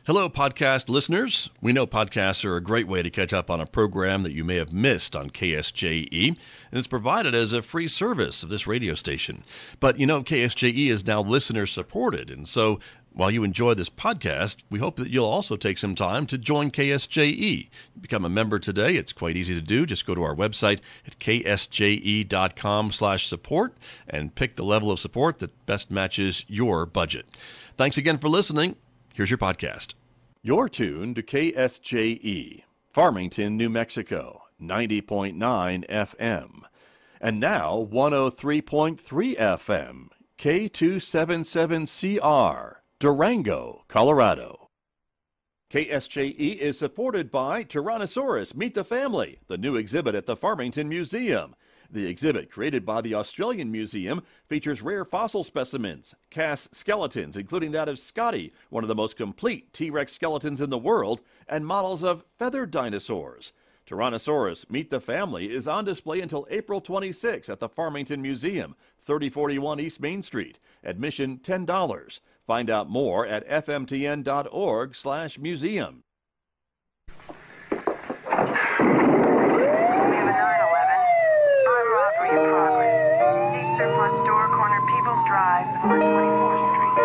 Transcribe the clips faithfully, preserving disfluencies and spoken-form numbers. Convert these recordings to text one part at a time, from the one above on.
Hello, podcast listeners. We know podcasts are a great way to catch up on a program that you may have missed on K S J E, and it's provided as a free service of this radio station. But you know, K S J E is now listener-supported, and so while you enjoy this podcast, we hope that you'll also take some time to join K S J E. Become a member today. It's quite easy to do. Just go to our website at k s j e dot com slash support and pick the level of support that best matches your budget. Thanks again for listening. Here's your podcast. You're tuned to K S J E, Farmington, New Mexico, ninety point nine F M. And now one oh three point three F M, K two seventy-seven C R, Durango, Colorado. K S J E is supported by Tyrannosaurus Meet the Family, the new exhibit at the Farmington Museum. The exhibit, created by the Australian Museum, features rare fossil specimens, cast skeletons, including that of Scotty, one of the most complete T-Rex skeletons in the world, and models of feathered dinosaurs. Tyrannosaurus Meet the Family is on display until April twenty-sixth at the Farmington Museum, thirty forty-one East Main Street. Admission ten dollars. Find out more at f m t n dot org slash museum. Surplus Store, corner Peoples Drive, North twenty-fourth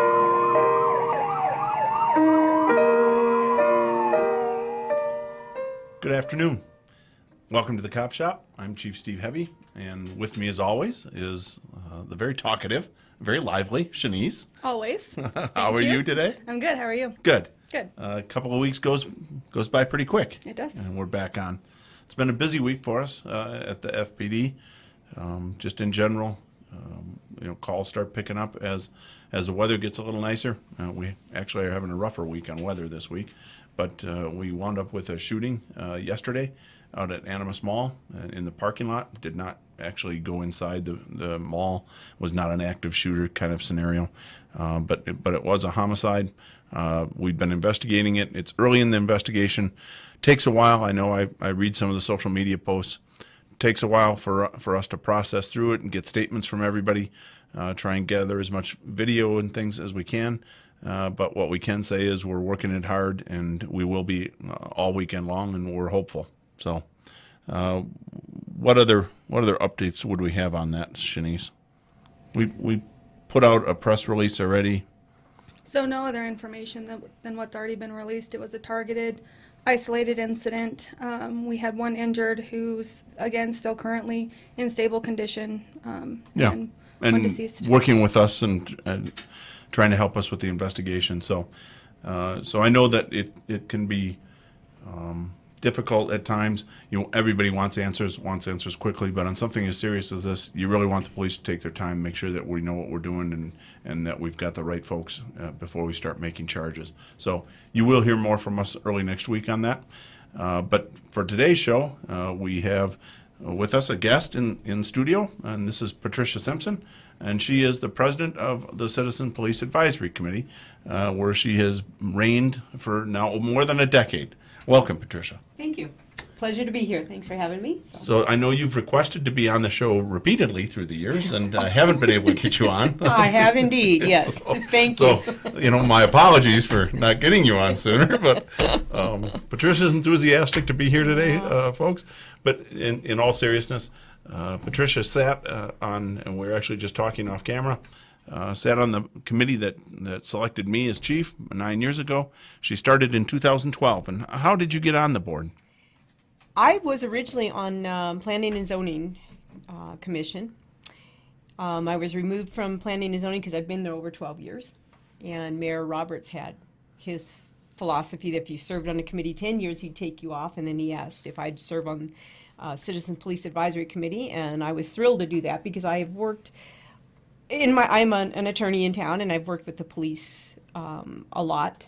Street. Good afternoon. Welcome to the Cop Shop. I'm Chief Steve Heavy, and with me, as always, is uh, the very talkative, very lively Shanice. Always. How are you. you today? I'm good. How are you? Good. Good. Uh, a couple of weeks goes goes by pretty quick. It does. And we're back on. It's been a busy week for us uh, at the F P D. Um, just in general, um, you know, calls start picking up as as the weather gets a little nicer. Uh, we actually are having a rougher week on weather this week, but uh, we wound up with a shooting uh, yesterday out at Animas Mall uh, in the parking lot. Did not actually go inside the, the mall. Was not an active shooter kind of scenario, uh, but it, but it was a homicide. Uh, we've been investigating it. It's early in the investigation. Takes a while. I know I, I read some of the social media posts. Takes a while for for us to process through it and get statements from everybody, uh, try and gather as much video and things as we can. Uh, but what we can say is we're working it hard, and we will be uh, all weekend long, and we're hopeful. So, uh, what other what other updates would we have on that, Shanice? We we put out a press release already. So no other information than, than what's already been released. It was a targeted, isolated incident. Um, we had one injured who's, again, still currently in stable condition. Um, yeah, and, and one deceased. Working with us and, and trying to help us with the investigation. So, uh, so I know that it it can be um, difficult at times. You know, everybody wants answers, wants answers quickly, but on something as serious as this, you really want the police to take their time, make sure that we know what we're doing, and and that we've got the right folks uh, before we start making charges. So you will hear more from us early next week on that. Uh, but for today's show, uh, we have with us a guest in, in studio, and this is Patricia Simpson, and she is the president of the Citizen Police Advisory Committee, uh, where she has reigned for now more than a decade. Welcome, Patricia. Thank you. Pleasure to be here. Thanks for having me. So. so I know you've requested to be on the show repeatedly through the years, and I haven't been able to get you on. I have indeed, yes. so, Thank so, you. So, you know, my apologies for not getting you on sooner, but um, Patricia's enthusiastic to be here today, uh, folks. But in, in all seriousness, uh, Patricia sat uh, on, and we we're actually just talking off camera, Uh, sat on the committee that, that selected me as chief nine years ago. She started in two thousand twelve. And how did you get on the board? I was originally on um, Planning and Zoning uh, Commission. Um, I was removed from Planning and Zoning because I've been there over twelve years. And Mayor Roberts had his philosophy that if you served on a committee ten years, he'd take you off. And then he asked if I'd serve on uh, Citizen Police Advisory Committee. And I was thrilled to do that because I have worked In my, I'm an, an attorney in town, and I've worked with the police um, a lot,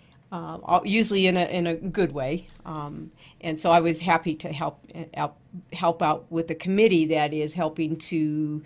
uh, usually in a in a good way. Um, and so I was happy to help help help out with the committee that is helping to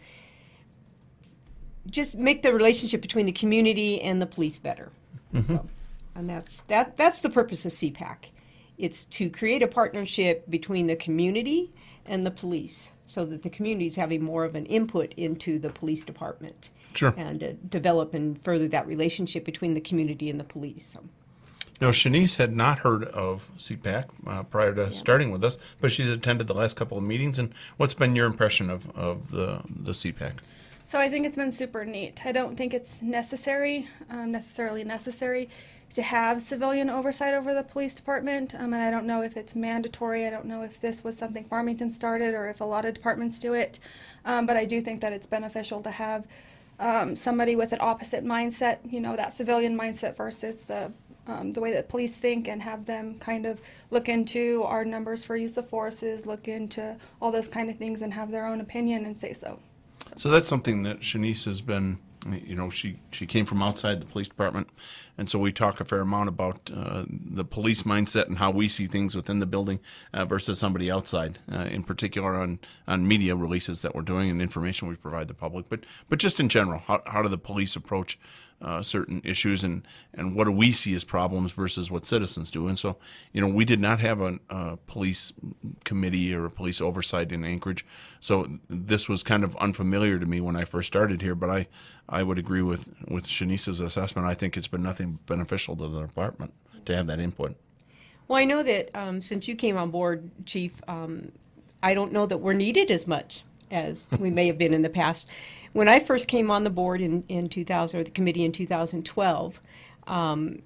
just make the relationship between the community and the police better. Mm-hmm. So, and that's that that's the purpose of C PAC. It's to create a partnership between the community and the police, so that the community is having more of an input into the police department. Sure. And uh, develop and further that relationship between the community and the police. So. Now, Shanice had not heard of C PAC uh, prior to Yeah. starting with us, but she's attended the last couple of meetings. And what's been your impression of, of the, the C PAC? So I think it's been super neat. I don't think it's necessary, um, necessarily necessary, to have civilian oversight over the police department. Um, and I don't know if it's mandatory. I don't know if this was something Farmington started or if a lot of departments do it. Um, but I do think that it's beneficial to have um, somebody with an opposite mindset, you know, that civilian mindset versus the um, the way that police think, and have them kind of look into our numbers for use of forces, look into all those kind of things, and have their own opinion and say so. So that's something that Shanice has been, you know, she, she came from outside the police department, and so we talk a fair amount about uh, the police mindset and how we see things within the building uh, versus somebody outside, uh, in particular on, on media releases that we're doing and information we provide the public. But but just in general, how, how do the police approach uh, certain issues, and, and what do we see as problems versus what citizens do? And so, you know, we did not have a, a police committee or a police oversight in Anchorage, so this was kind of unfamiliar to me when I first started here, but I, I would agree with, with Shanice's assessment. I think it's been nothing beneficial to the department to have that input. Well, I know that um, since you came on board, Chief, um, I don't know that we're needed as much as we may have been in the past. When I first came on the board in, in two thousand, or the committee in two thousand twelve, um,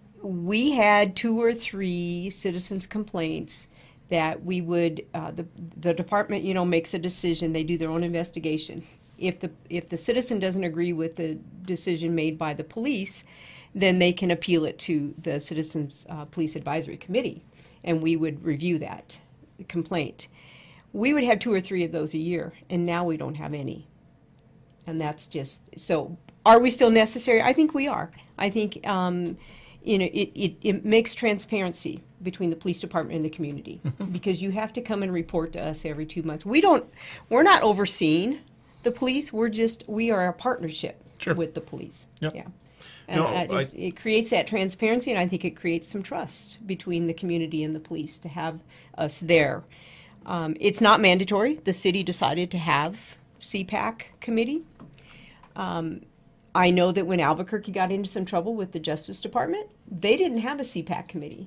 we had two or three citizens' complaints that we would, uh, the, the department, you know, makes a decision, they do their own investigation. If the, if the citizen doesn't agree with the decision made by the police, then they can appeal it to the Citizens uh, Police Advisory Committee, and we would review that complaint. We would have two or three of those a year, and now we don't have any. And that's just, so are we still necessary? I think we are. I think, um, you know, it, it, it makes transparency between the police department and the community, because you have to come and report to us every two months. We don't, we're not overseeing the police, we're just, we are a partnership Sure. with the police. Yep. Yeah. And No, I just, I- it creates that transparency, and I think it creates some trust between the community and the police to have us there. Um, it's not mandatory. The city decided to have C PAC committee. Um, I know that when Albuquerque got into some trouble with the Justice Department, they didn't have a C PAC committee.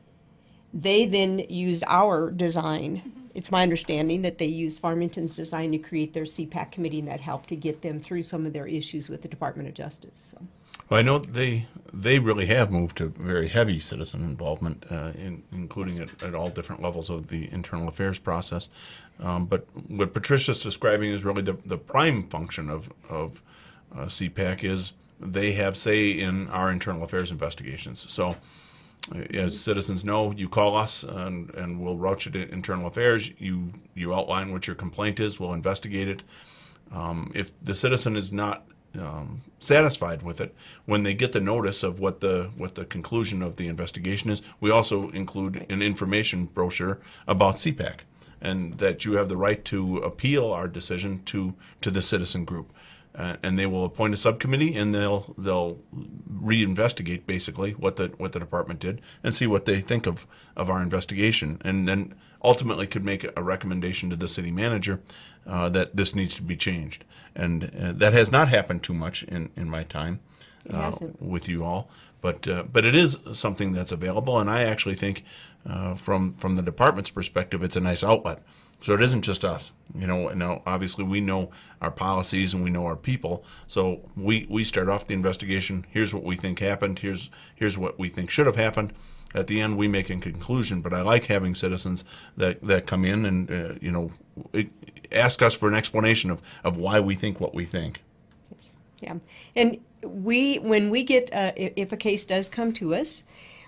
They then used our design. Mm-hmm. It's my understanding that they used Farmington's design to create their C PAC committee, and that helped to get them through some of their issues with the Department of Justice. So. Well, I know they they really have moved to very heavy citizen involvement, uh, in, including at, at all different levels of the internal affairs process. Um, but what Patricia's describing is really the, the prime function of, of uh, C PAC is they have say in our internal affairs investigations. So uh, as citizens know, you call us and, and we'll route you to internal affairs. You, you outline what your complaint is, we'll investigate it. Um, if the citizen is not Um, satisfied with it, when they get the notice of what the what the conclusion of the investigation is, we also include an information brochure about C PAC, and that you have the right to appeal our decision to to the citizen group, uh, and they will appoint a subcommittee, and they'll they'll reinvestigate basically what the what the department did and see what they think of of our investigation, and then ultimately could make a recommendation to the city manager uh, that this needs to be changed. And uh, that has not happened too much in, in my time It uh, hasn't. with you all. But uh, but it is something that's available, and I actually think uh, from from the department's perspective, it's a nice outlet. So it isn't just us. You know, now obviously we know our policies and we know our people. So we, we start off the investigation. Here's what we think happened. Here's here's what we think should have happened. At the end, we make a conclusion. But I like having citizens that, that come in and uh, you know it, ask us for an explanation of, of why we think what we think. Yes. Yeah, and we, when we get, uh, i- if a case does come to us,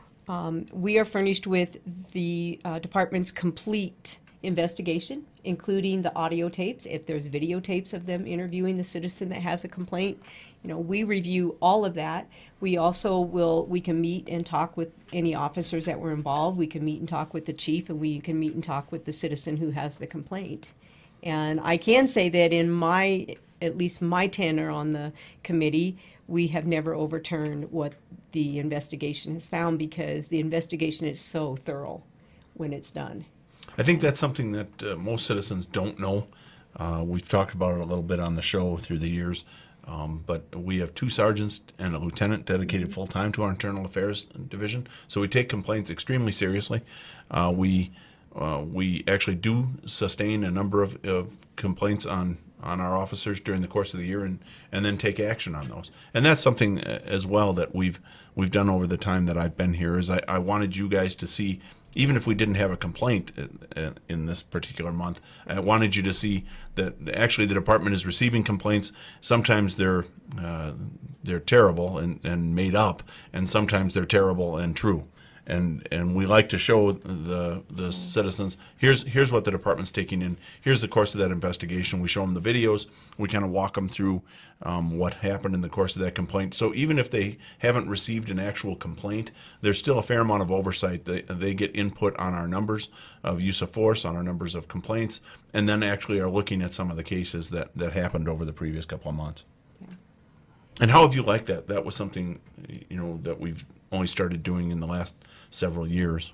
um, we are furnished with the uh, department's complete investigation, including the audio tapes. If there's videotapes of them interviewing the citizen that has a complaint, you know, we review all of that. We also will, we can meet and talk with any officers that were involved. We can meet and talk with the chief, and we can meet and talk with the citizen who has the complaint. And I can say that in my, at least my tenure on the committee, we have never overturned what the investigation has found, because the investigation is so thorough when it's done. I think that's something that uh, most citizens don't know. Uh, we've talked about it a little bit on the show through the years. Um, but we have two sergeants and a lieutenant dedicated full-time to our internal affairs division. So we take complaints extremely seriously. Uh, we uh, we actually do sustain a number of, of complaints on, on our officers during the course of the year, and, and then take action on those. And that's something as well that we've we've done over the time that I've been here. Is I, I wanted you guys to see, even if we didn't have a complaint in this particular month, I wanted you to see that actually the department is receiving complaints. Sometimes they're uh, they're terrible and, and made up, and sometimes they're terrible and true. And and we like to show the the citizens, here's here's what the department's taking in. Here's the course of that investigation. We show them the videos. We kind of walk them through um, what happened in the course of that complaint. So even if they haven't received an actual complaint, there's still a fair amount of oversight. They they get input on our numbers of use of force, on our numbers of complaints, and then actually are looking at some of the cases that, that happened over the previous couple of months. Yeah. And how have you liked that? That was something, you know, that we've only started doing in the last several years.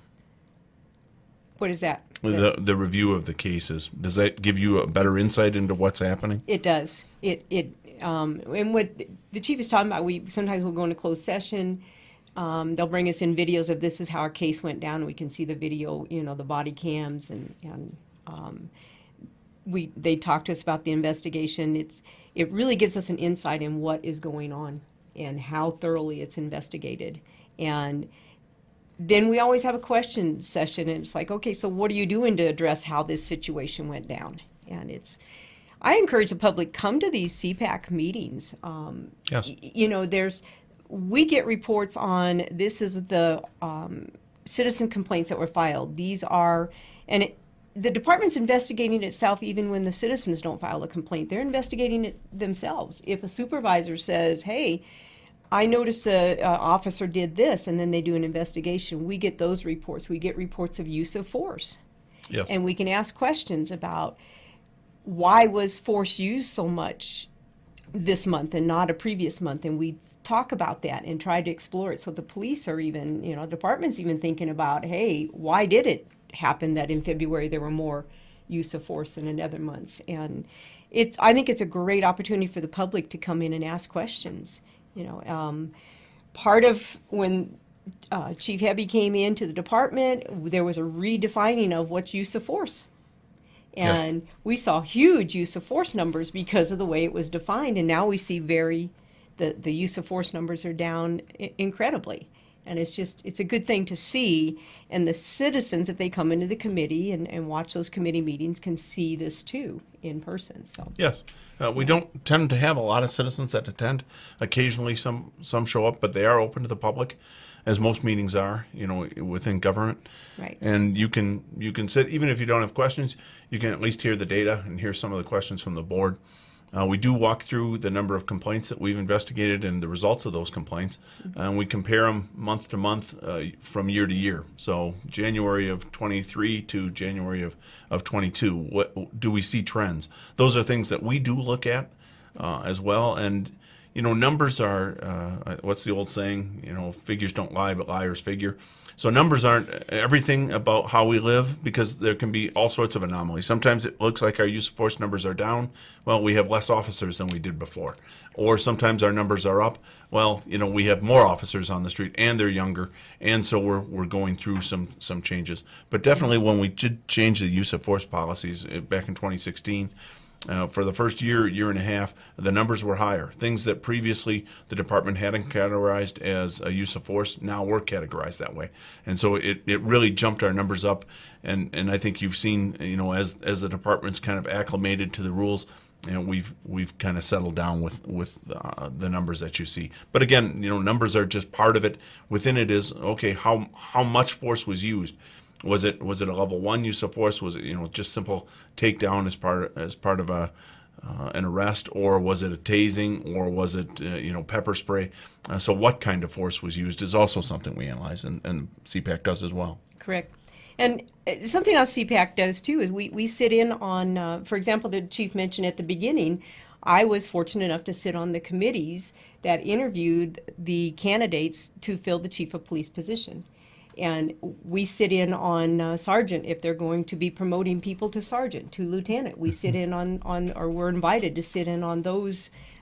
What is that? The the review of the cases. Does that give you a better insight into what's happening? It does. It it um, and what the chief is talking about, we sometimes we'll go into closed session. Um, they'll bring us in videos of this is how our case went down. We can see the video, you know, the body cams, and and um, we they talk to us about the investigation. It's it really gives us an insight in what is going on and how thoroughly it's investigated. And then we always have a question session, and it's like, okay, so what are you doing to address how this situation went down? And it's, I encourage the public, come to these C PAC meetings. Um, yes. y- you know, there's, we get reports on, this is the um, citizen complaints that were filed. These are, and it, the department's investigating itself even when the citizens don't file a complaint. They're investigating it themselves. If a supervisor says, hey, I noticed a, a officer did this, and then they do an investigation, we get those reports. We get reports of use of force. Yes. And we can ask questions about why was force used so much this month and not a previous month, and we talk about that and try to explore it. So the police are even, you know, department's even thinking about, hey, why did it happen that in February there were more use of force than in other months? And it's, I think it's a great opportunity for the public to come in and ask questions. You know, um, part of when uh, Chief Hebby came into the department, there was a redefining of what's use of force. And yes. we saw huge use of force numbers because of the way it was defined. And now we see very, the, the use of force numbers are down I- incredibly. And it's just, it's a good thing to see. And the citizens, if they come into the committee and, and watch those committee meetings, can see this too in person. So yes. Uh, we don't tend to have a lot of citizens that attend. Occasionally some, some show up, but they are open to the public, as most meetings are, you know, within government. Right. And you can you can sit, even if you don't have questions, you can at least hear the data and hear some of the questions from the board. Uh, we do walk through the number of complaints that we've investigated and the results of those complaints, mm-hmm. and we compare them month to month uh, from year to year. So January of twenty-three to January of, of twenty-two, what do we see trends? Those are things that we do look at uh, as well. And, you know, numbers are, uh, what's the old saying, you know, figures don't lie, but liars figure. So numbers aren't everything about how we live, because there can be all sorts of anomalies. Sometimes it looks like our use of force numbers are down. Well, we have less officers than we did before. Or sometimes our numbers are up. Well, you know, we have more officers on the street and they're younger, and so we're we're going through some some changes. But definitely when we did change the use of force policies back in twenty sixteen, Uh, for the first year, year and a half, the numbers were higher. Things that previously the department hadn't categorized as a use of force now were categorized that way. And so it, it really jumped our numbers up. And, and I think you've seen, you know, as as the department's kind of acclimated to the rules, you know, we've we've kind of settled down with with uh, the numbers that you see. But again, you know, numbers are just part of it. Within it is, okay, how how much force was used? Was it was it a level one use of force? Was it, you know, just simple takedown as part as part of a uh, an arrest, or was it a tasing, or was it uh, you know, pepper spray? Uh, so what kind of force was used is also something we analyze, and, and C PAC does as well. Correct. And uh, something else C PAC does too is we, we sit in on, uh, for example, the chief mentioned at the beginning, I was fortunate enough to sit on the committees that interviewed the candidates to fill the chief of police position. And we sit in on uh, sergeant if they're going to be promoting people to sergeant, to lieutenant. We sit in on, on or we're invited to sit in on those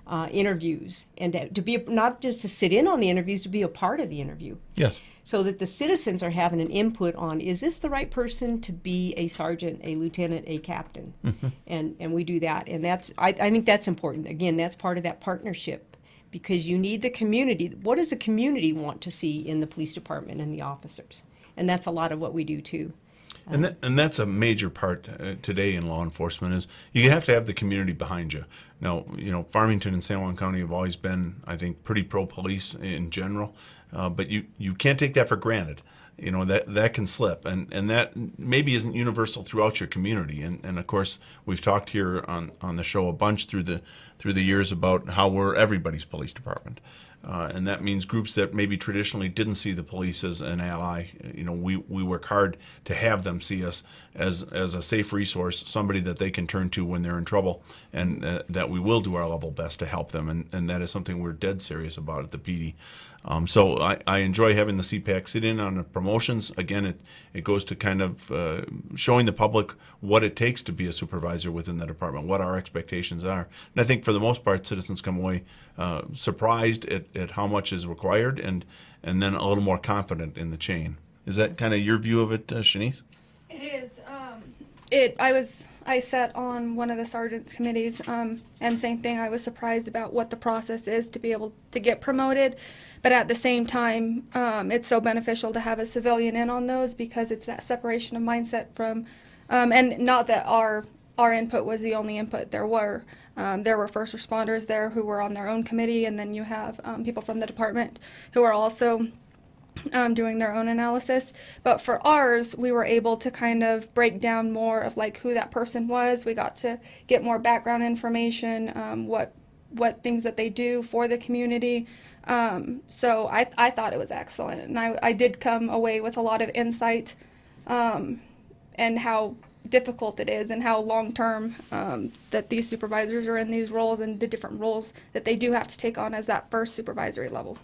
uh, interviews, and to, to be not just to sit in on the interviews, to be a part of the interview. Yes. So that the citizens are having an input on, is this the right person to be a sergeant, a lieutenant, a captain? Mm-hmm. And and we do that. And that's I, I think that's important. Again, that's part of that partnership, because you need the community. What does the community want to see in the police department and the officers? And that's a lot of what we do too. And that, and that's a major part uh, today in law enforcement, is you have to have the community behind you. Now, you know, Farmington and San Juan County have always been, I think, pretty pro-police in general, uh, but you, you can't take that for granted. You know, that that can slip, and, and that maybe isn't universal throughout your community. And, and of course, we've talked here on, on the show a bunch through the through the years about how we're everybody's police department. Uh, and that means groups that maybe traditionally didn't see the police as an ally. You know, we, we work hard to have them see us as as a safe resource, somebody that they can turn to when they're in trouble, and uh, that we will do our level best to help them. And, and that is something we're dead serious about at the P D. Um, so I, I enjoy having the C PAC sit in on the promotions. Again, it, it goes to kind of uh, showing the public what it takes to be a supervisor within the department, what our expectations are. And I think for the most part, citizens come away uh, surprised at, at how much is required, and, and then a little more confident in the chain. Is that kind of your view of it, uh, Shanice? It is. Um, it. I was. I sat on one of the sergeants' committees, um, and same thing. I was surprised about what the process is to be able to get promoted, but at the same time, um, it's so beneficial to have a civilian in on those, because it's that separation of mindset from, um, and not that our our input was the only input. There were um, there were first responders there who were on their own committee, and then you have um, people from the department who are also Um, doing their own analysis. But for ours, we were able to kind of break down more of like who that person was. We got to get more background information, um, what what things that they do for the community. Um, so I, I thought it was excellent, and I, I did come away with a lot of insight um, and how difficult it is, and how long term um, that these supervisors are in these roles, and the different roles that they do have to take on as that first supervisory level.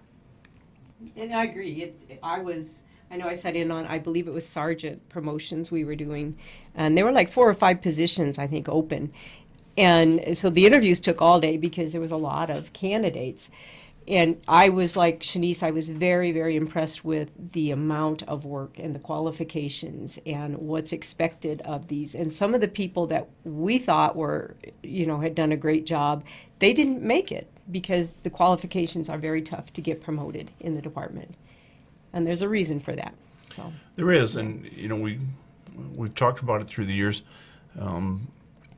And I agree. It's. I was. I know I sat in on. I believe it was sergeant promotions we were doing, and there were like four or five positions I think open, and so the interviews took all day because there was a lot of candidates, and I was like Shanice. I was very very impressed with the amount of work and the qualifications and what's expected of these. And some of the people that we thought were, you know, had done a great job, they didn't make it, because the qualifications are very tough to get promoted in the department, and there's a reason for that. So there is, and you know we we've talked about it through the years. Um,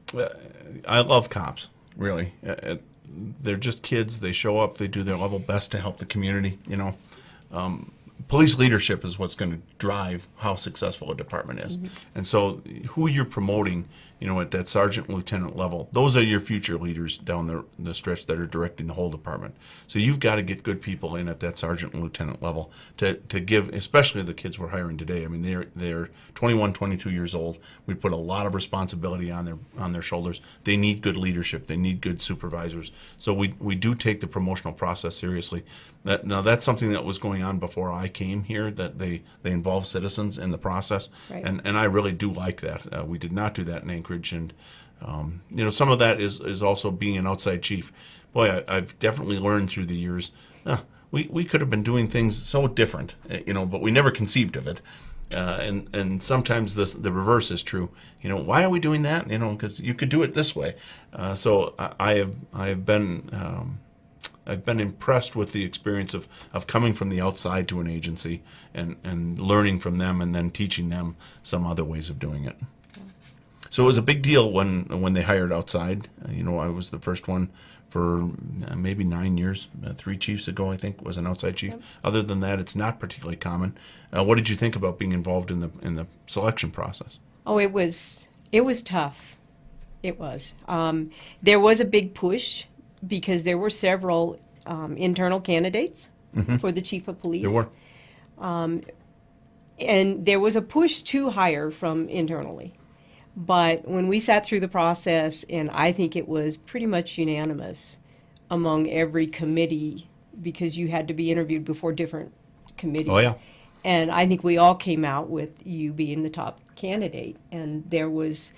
I love cops, really. Uh, they're just kids. They show up. They do their level best to help the community. You know, um, police leadership is what's going to drive how successful a department is. Mm-hmm. And so, who you're promoting, you know, at that sergeant lieutenant level, those are your future leaders down the, the stretch that are directing the whole department. So you've got to get good people in at that sergeant and lieutenant level to, to give, especially the kids we're hiring today. I mean, they're they're twenty-one, twenty-two years old. We put a lot of responsibility on their on their shoulders. They need good leadership. They need good supervisors. So we we do take the promotional process seriously. That, now that's something that was going on before I came here, that they, they involve citizens in the process. Right. And and I really do like that. Uh, we did not do that in Anchorage, and um, you know, some of that is, is also being an outside chief. Boy, I, I've definitely learned through the years, uh, we, we could have been doing things so different, you know, but we never conceived of it. Uh, and and sometimes this, the reverse is true. You know, why are we doing that? You know, because you could do it this way. Uh, so I, I have I have been um, I've been impressed with the experience of, of coming from the outside to an agency and, and learning from them, and then teaching them some other ways of doing it. So it was a big deal when when they hired outside. Uh, you know, I was the first one for uh, maybe nine years. Uh, three chiefs ago, I think, was an outside chief. Yep. Other than that, it's not particularly common. Uh, what did you think about being involved in the in the selection process? Oh, it was it was tough. It was. Um, there was a big push because there were several um, internal candidates mm-hmm. for the chief of police. There were. Um, and there was a push to hire from internally. But when we sat through the process, and I think it was pretty much unanimous among every committee, because you had to be interviewed before different committees. Oh, yeah. And I think we all came out with you being the top candidate. And there was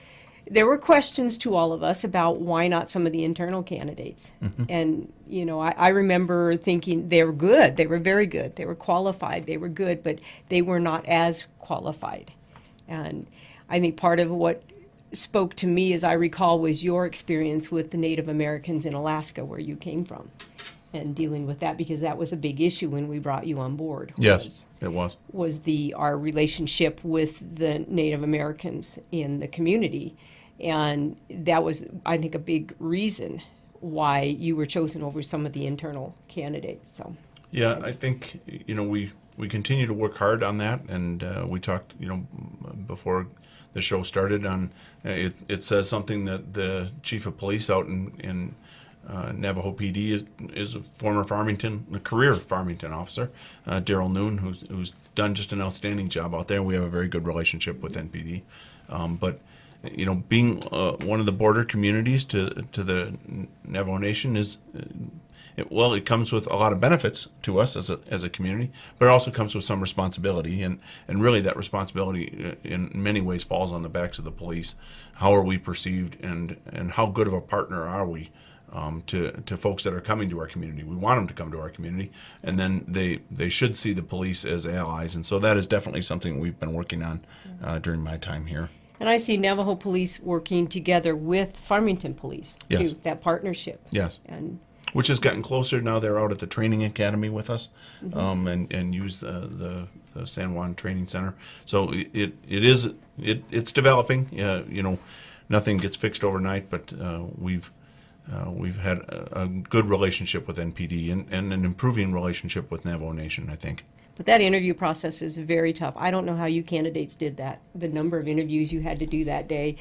there were questions to all of us about why not some of the internal candidates. Mm-hmm. And, you know, I, I remember thinking they were good. They were very good. They were qualified. They were good, but they were not as qualified. And I think part of what spoke to me, as I recall, was your experience with the Native Americans in Alaska, where you came from, and dealing with that, because that was a big issue when we brought you on board. Yes, was, it was. was the our relationship with the Native Americans in the community. And that was, I think, a big reason why you were chosen over some of the internal candidates. So, Yeah, I think, you know, we, we continue to work hard on that, and uh, we talked, you know, before the show started on, uh, it, it says something that the chief of police out in, in uh, Navajo P D is, is a former Farmington, a career Farmington officer, uh, Daryl Noon, who's, who's done just an outstanding job out there. We have a very good relationship with N P D. Um, but you know, being uh, one of the border communities to to the Navajo Nation is, uh, it, well, it comes with a lot of benefits to us as a as a community, but it also comes with some responsibility, and and really that responsibility in many ways falls on the backs of the police. How are we perceived, and and how good of a partner are we um, to to folks that are coming to our community? We want them to come to our community, and then they they should see the police as allies, and so that is definitely something we've been working on uh, during my time here. and I see Navajo Police working together with Farmington Police, Yes. too, that partnership. Yes. And Which has gotten closer now. They're out at the training academy with us, um, and and use the, the the San Juan Training Center. So it it is it it's developing. Uh, you know, nothing gets fixed overnight, but uh, we've uh, we've had a, a good relationship with N P D, and, and an improving relationship with Navajo Nation, I think. But that interview process is very tough. I don't know how you candidates did that. The number of interviews you had to do that day,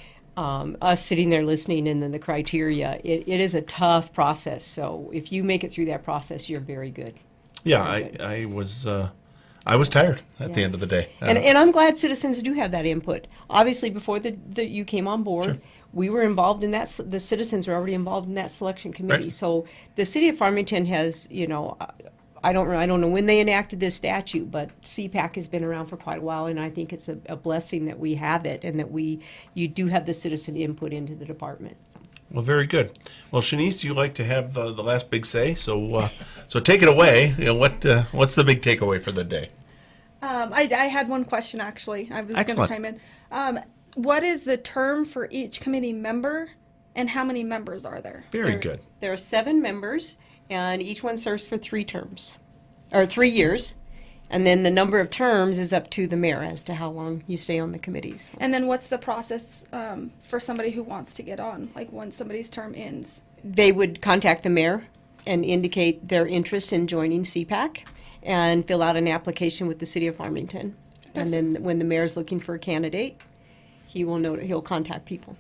um, us sitting there listening, and then the criteria. It, it is a tough process. So if you make it through that process, you're very good. Yeah, Very I good. I was uh, I was tired at the Yeah. end of the day. And, Uh, and I'm glad citizens do have that input. Obviously, before the, the you came on board, Sure. we were involved in that. s- The citizens were already involved in that selection committee. Right. So the city of Farmington has, you know, uh, I don't I don't know when they enacted this statute, but C PAC has been around for quite a while, and I think it's a, a blessing that we have it, and that we you do have the citizen input into the department. Well, very good. Well, Shanice, you like to have the, the last big say, so uh, so take it away. You know, what uh, what's the big takeaway for the day? Um, I, I had one question actually. I was going to Excellent. chime in. Um, what is the term for each committee member, and how many members are there? Very There- good. There are seven members, and each one serves for three terms, or three years, and then the number of terms is up to the mayor as to how long you stay on the committees. And then what's the process um, for somebody who wants to get on, like when somebody's term ends? They would contact the mayor and indicate their interest in joining C PAC and fill out an application with the city of Farmington. And then when the mayor's looking for a candidate, he will know, he'll contact people,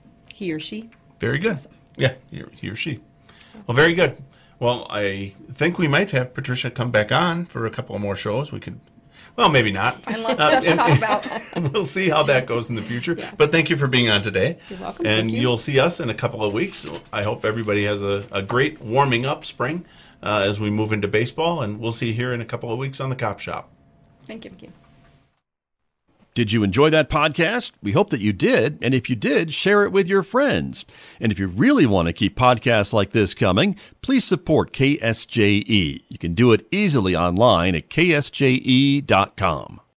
he or she. Very good. Yeah, he or, he or she. Well, very good. Well, I think we might have Patricia come back on for a couple of more shows. We could, well, maybe not. I love Uh, stuff to and- talk about. We'll see how that goes in the future. But thank you for being on today. You're welcome. And Thank you. you'll see us in a couple of weeks. I hope everybody has a, a great warming up spring uh, as we move into baseball. And we'll see you here in a couple of weeks on the Cop Shop. Thank you. Did you enjoy that podcast? We hope that you did. And if you did, share it with your friends. And if you really want to keep podcasts like this coming, please support K S J E. You can do it easily online at K S J E dot com.